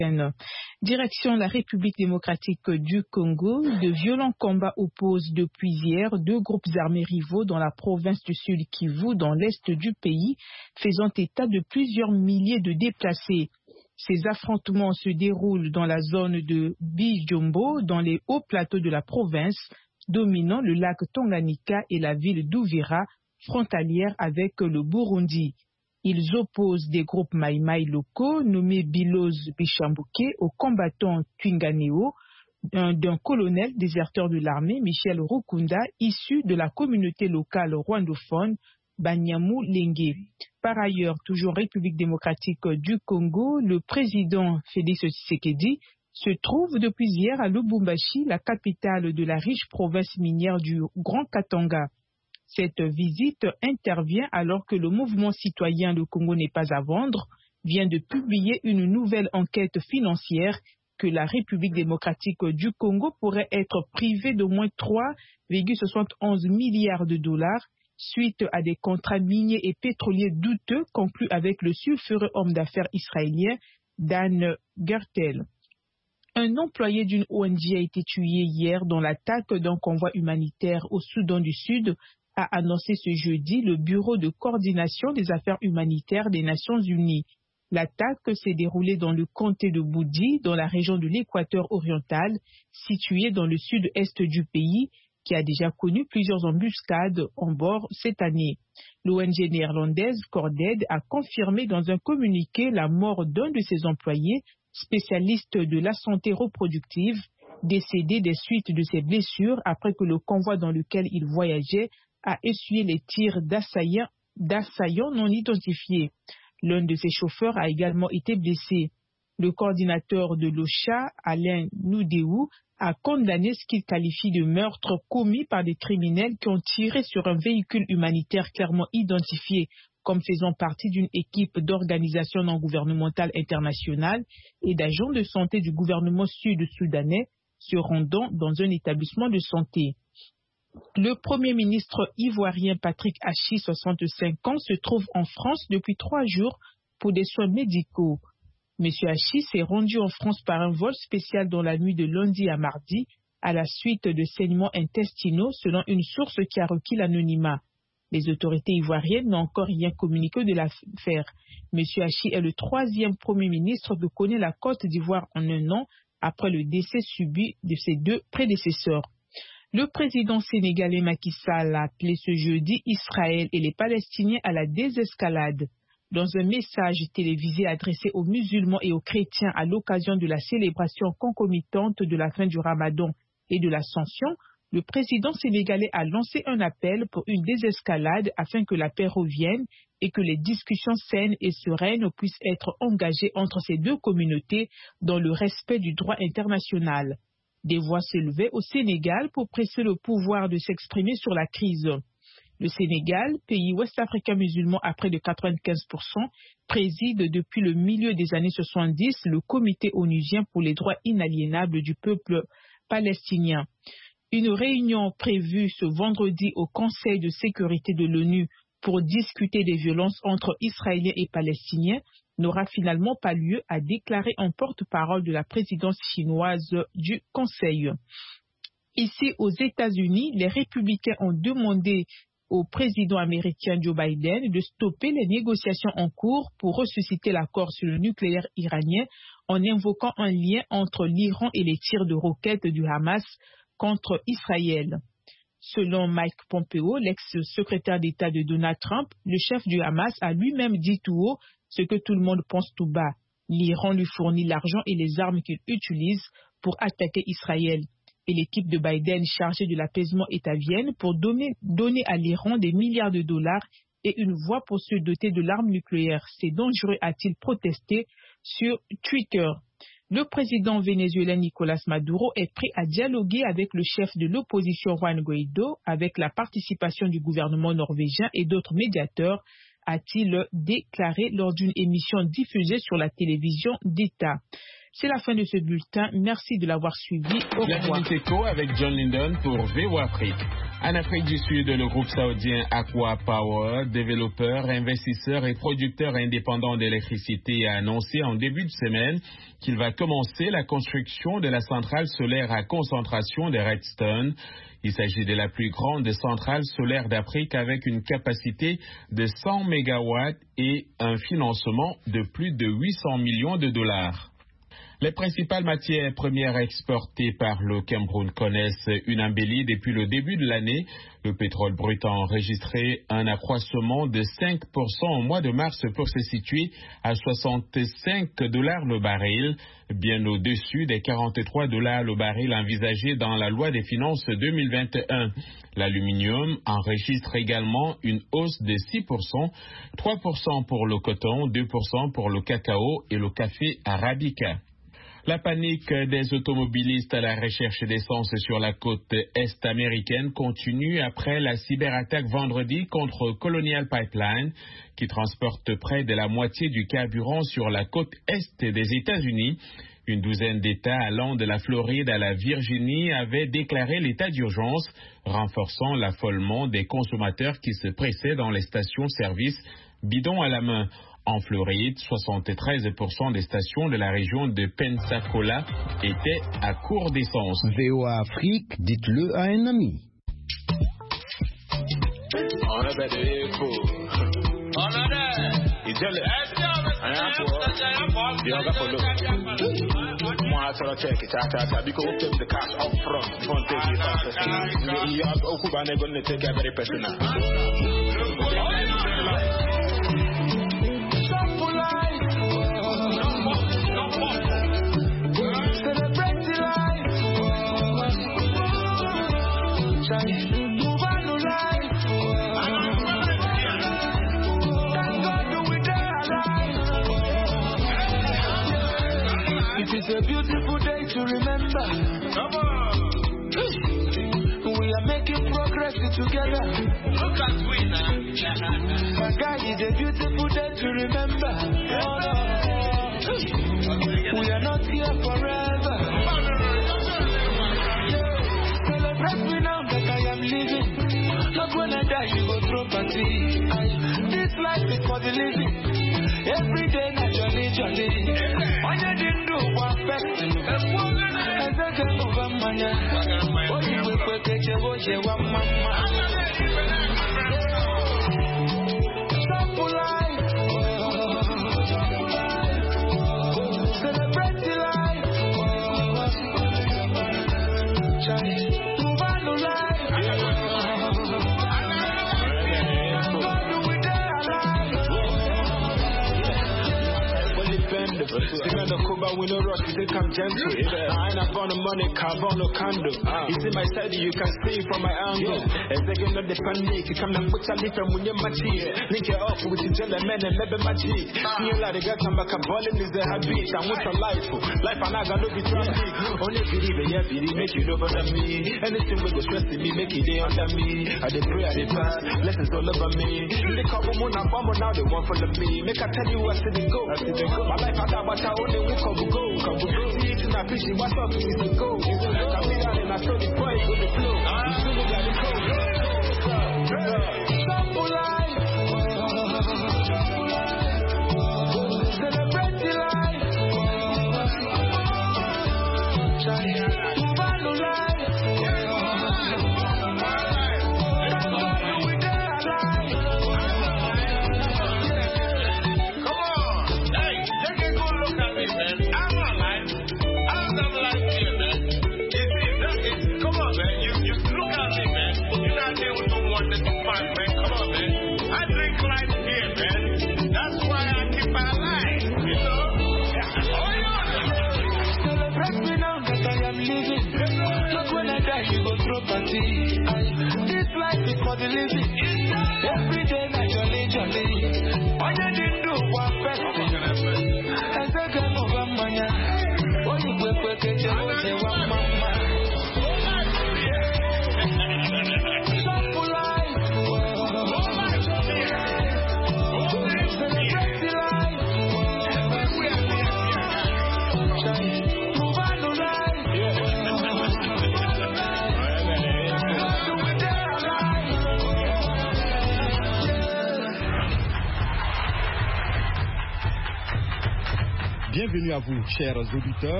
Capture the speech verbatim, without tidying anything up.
Direction la République démocratique du Congo, de violents combats opposent depuis hier deux groupes armés rivaux dans la province du Sud Kivu, dans l'est du pays, faisant état de plusieurs milliers de déplacés. Ces affrontements se déroulent dans la zone de Bijombo, dans les hauts plateaux de la province, dominant le lac Tanganyika et la ville d'Uvira, frontalière avec le Burundi. Ils opposent des groupes Maïmaï locaux nommés Biloz Bichambuke aux combattants Twinganeo d'un colonel déserteur de l'armée, Michel Rukunda, issu de la communauté locale rwandophone Banyamu Lenge. Par ailleurs, toujours République démocratique du Congo, le président Félix Tshisekedi se trouve depuis hier à Lubumbashi, la capitale de la riche province minière du Grand Katanga. Cette visite intervient alors que le mouvement citoyen Le Congo n'est pas à vendre vient de publier une nouvelle enquête financière que la République démocratique du Congo pourrait être privée d'au moins trois virgule soixante et onze milliards de dollars suite à des contrats miniers et pétroliers douteux conclus avec le sulfureux homme d'affaires israélien Dan Gertel. Un employé d'une O N G a été tué hier dans l'attaque d'un convoi humanitaire au Soudan du Sud, a annoncé ce jeudi le Bureau de coordination des affaires humanitaires des Nations Unies. L'attaque s'est déroulée dans le comté de Boudi, dans la région de l'Équateur oriental, située dans le sud-est du pays, qui a déjà connu plusieurs embuscades en bord cette année. L'O N G néerlandaise Corded a confirmé dans un communiqué la mort d'un de ses employés, spécialiste de la santé reproductive, décédé des suites de ses blessures après que le convoi dans lequel il voyageait a essuyé les tirs d'assaillants, d'assaillants non identifiés. L'un de ses chauffeurs a également été blessé. Le coordinateur de l'OCHA, Alain Noudéou, a condamné ce qu'il qualifie de meurtre commis par des criminels qui ont tiré sur un véhicule humanitaire clairement identifié comme faisant partie d'une équipe d'organisations non gouvernementales internationales et d'agents de santé du gouvernement sud-soudanais se rendant dans un établissement de santé. Le Premier ministre ivoirien Patrick Hachi, soixante-cinq ans, se trouve en France depuis trois jours pour des soins médicaux. Monsieur Hachi s'est rendu en France par un vol spécial dans la nuit de lundi à mardi à la suite de saignements intestinaux selon une source qui a requis l'anonymat. Les autorités ivoiriennes n'ont encore rien communiqué de l'affaire. Monsieur Hachi est le troisième Premier ministre que connaît la Côte d'Ivoire en un an après le décès subi de ses deux prédécesseurs. Le président sénégalais Macky Sall a appelé ce jeudi Israël et les Palestiniens à la désescalade. Dans un message télévisé adressé aux musulmans et aux chrétiens à l'occasion de la célébration concomitante de la fin du Ramadan et de l'Ascension, le président sénégalais a lancé un appel pour une désescalade afin que la paix revienne et que les discussions saines et sereines puissent être engagées entre ces deux communautés dans le respect du droit international. Des voix s'élevaient au Sénégal pour presser le pouvoir de s'exprimer sur la crise. Le Sénégal, pays ouest-africain musulman à près de quatre-vingt-quinze pour cent, préside depuis le milieu des années soixante-dix le Comité onusien pour les droits inaliénables du peuple palestinien. Une réunion prévue ce vendredi au Conseil de sécurité de l'ONU pour discuter des violences entre Israéliens et Palestiniens n'aura finalement pas lieu, a déclaré un porte-parole de la présidence chinoise du Conseil. Ici, aux États-Unis, les républicains ont demandé au président américain Joe Biden de stopper les négociations en cours pour ressusciter l'accord sur le nucléaire iranien en invoquant un lien entre l'Iran et les tirs de roquettes du Hamas contre Israël. Selon Mike Pompeo, l'ex-secrétaire d'État de Donald Trump, le chef du Hamas a lui-même dit tout haut ce que tout le monde pense tout bas. L'Iran lui fournit l'argent et les armes qu'il utilise pour attaquer Israël. Et l'équipe de Biden chargée de l'apaisement est à Vienne pour donner, donner à l'Iran des milliards de dollars et une voie pour se doter de l'arme nucléaire. C'est dangereux, a-t-il protesté sur Twitter. Le président vénézuélien Nicolás Maduro est prêt à dialoguer avec le chef de l'opposition Juan Guaidó avec la participation du gouvernement norvégien et d'autres médiateurs, a-t-il déclaré lors d'une émission diffusée sur la télévision d'État. C'est la fin de ce bulletin. Merci de l'avoir suivi. Au revoir. Éco avec John Linden pour V O Afrique. En Afrique du Sud, le groupe saoudien Aqua Power, développeur, investisseur et producteur indépendant d'électricité, a annoncé en début de semaine qu'il va commencer la construction de la centrale solaire à concentration de Redstone. Il s'agit de la plus grande centrale solaire d'Afrique avec une capacité de cent mégawatts et un financement de plus de huit cents millions de dollars. Les principales matières premières exportées par le Cameroun connaissent une embellie depuis le début de l'année. Le pétrole brut a enregistré un accroissement de cinq pour cent au mois de mars pour se situer à soixante-cinq dollars le baril, bien au-dessus des quarante-trois dollars le baril envisagés dans la loi des finances deux mille vingt et un. L'aluminium enregistre également une hausse de six pour cent, trois pour cent pour le coton, deux pour cent pour le cacao et le café arabica. La panique des automobilistes à la recherche d'essence sur la côte est américaine continue après la cyberattaque vendredi contre Colonial Pipeline, qui transporte près de la moitié du carburant sur la côte est des États-Unis. Une douzaine d'États allant de la Floride à la Virginie avaient déclaré l'état d'urgence, renforçant l'affolement des consommateurs qui se pressaient dans les stations-service bidon à la main. En Floride, soixante-treize pour cent des stations de la région de Pensacola étaient à court d'essence. V O A Afrique, dites-le à un ami. It's a beautiful day to remember. Come on. We are making progress together. Look at we now. My guy, it's a beautiful day to remember. We are not here forever. Celebrate me now that I am living. Not when I die, you go throw party. This life is for the living. Every day, naturally, jolly. On your dindu, one person. As I can over mania. Oh, you will put a chevo, one mama. Sample life. Celebrate the life. Move life. Sing the Cuba with no rush, you think I'm gentle. I ain't up on the money, carve on no candle. You see my side, you can see from my angle. As they get not the panic, you come and put a leaf from when you're my cheek. Link it up with the gentleman and never my cheek. See you like the guy come back and balling is the habit. I want a life, life and I got no be traffic. Only believe it, yeah, believe make you over me. Anything will go stress me, make it day under me. I did pray, I did pass, lessons all over me. They couple moon and bomb now they want follow me. Make I tell you I see the go, I see the go. My life I got but I only we come go, come go. See it in a fishing, what's up is the go. I mean that in a story, boy, go the flow. You still got the code. Sample life. Celebrate the life. Move life. This life is for the living. Every day, naturally, jolly. All you didn't do one person. As I come over, man. Oh, you will put it in one mama. Sample life. Celebrate the life. Bienvenue à vous, chers auditeurs.